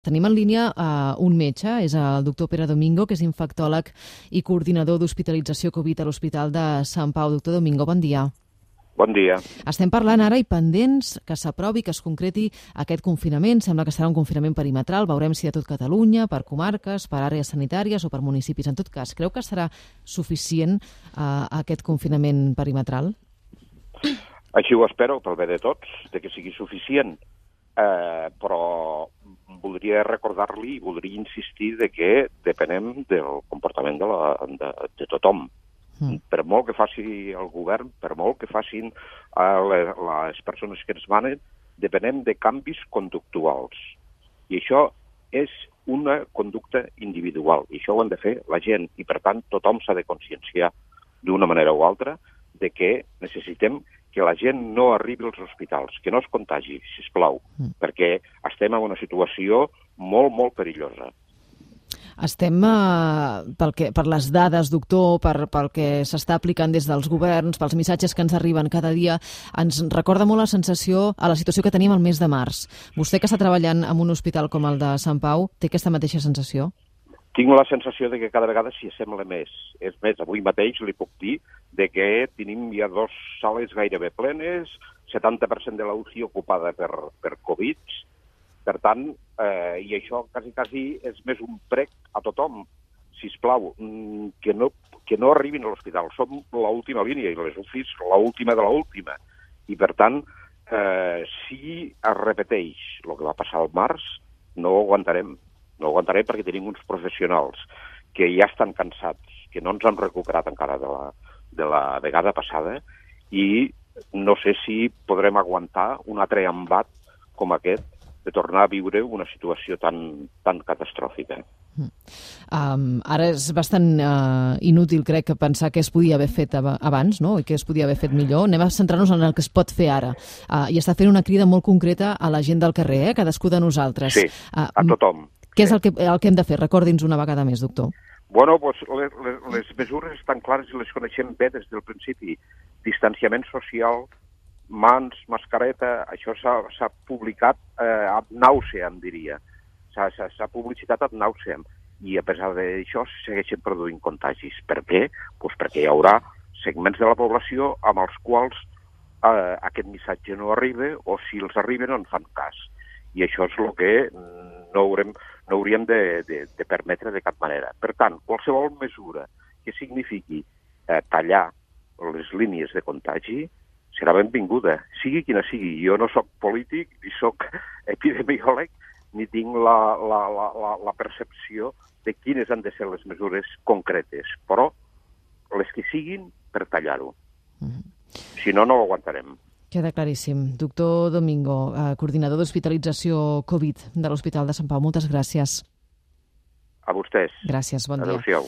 Tenim en línia un metge, és el doctor Pere Domingo, que és infectòleg i coordinador d'hospitalització Covid a l'Hospital de Sant Pau. Doctor Domingo, bon dia. Bon dia. Estem parlant ara i pendents que s'aprovi, que es concreti aquest confinament. Sembla que serà un confinament perimetral. Veurem si de tot Catalunya, per comarques, per àrees sanitàries o per municipis. En tot cas, creu que serà suficient aquest confinament perimetral? Així ho espero, pel bé de tots, de que sigui suficient. Però voldria recordar-li i voldria insistir de que depenem del comportament de tothom. Per molt que faci el govern, per molt que facin les persones que ens manen, depenem de canvis conductuals. I això és una conducta individual. I això ho han de fer la gent. I, per tant, tothom s'ha de conscienciar d'una manera o altra de que necessitem que la gent no arribi als hospitals, que no es contagi, sisplau, perquè estem en una situació molt, molt perillosa. Estem, per les dades, doctor, pel que s'està aplicant des dels governs, pels missatges que ens arriben cada dia, ens recorda molt la sensació, a la situació que teníem el mes de març. Vostè, que està treballant en un hospital com el de Sant Pau, té aquesta mateixa sensació? Tinc la sensació de que cada vegada s'hi assembla més. És més, avui mateix li puc dir de que tenim ja 2 sales gairebé plenes, 70% de la UCI ocupada per Covid. Per tant, i això quasi és més un prec a tothom. Sisplau, que no arribin a l'hospital. Som l'última línia i les UCIs l'última de l'última. I per tant, si es repeteix el que va passar al març, no ho aguantarem. No ho aguantarem perquè tenim uns professionals que ja estan cansats, que no ens han recuperat encara de la vegada passada i no sé si podrem aguantar un altre embat com aquest de tornar a viure una situació tan catastròfica. Ara és bastant inútil, crec, pensar què es podia haver fet abans, no? I què es podia haver fet millor. Anem a centrar-nos en el que es pot fer ara. I està fent una crida molt concreta a la gent del carrer, cadascú de nosaltres. Sí, a tothom. Què és el que hem de fer? Recordi'ns una vegada més, doctor. Bueno, doncs les mesures estan clares i les coneixem bé des del principi. Distanciament social, mans, mascareta, això s'ha publicat ad nauseam, diria. S'ha publicitat ad nauseam. I a pesar d'això segueixen produint contagis. Per què? Doncs perquè hi haurà segments de la població amb els quals aquest missatge no arriba o si els arriba no en fan cas. I això és el que no hauríem de permetre de cap manera. Per tant, qualsevol mesura que signifiqui tallar les línies de contagi serà benvinguda, sigui quina sigui. Jo no soc polític, ni soc epidemiòleg, ni tinc la percepció de quines han de ser les mesures concretes, però les que siguin per tallar-ho. Si no, no ho aguantarem. Queda claríssim. Doctor Domingo, coordinador d'hospitalització Covid de l'Hospital de Sant Pau, moltes gràcies. A vostès. Gràcies, bon dia. Adéu-siau.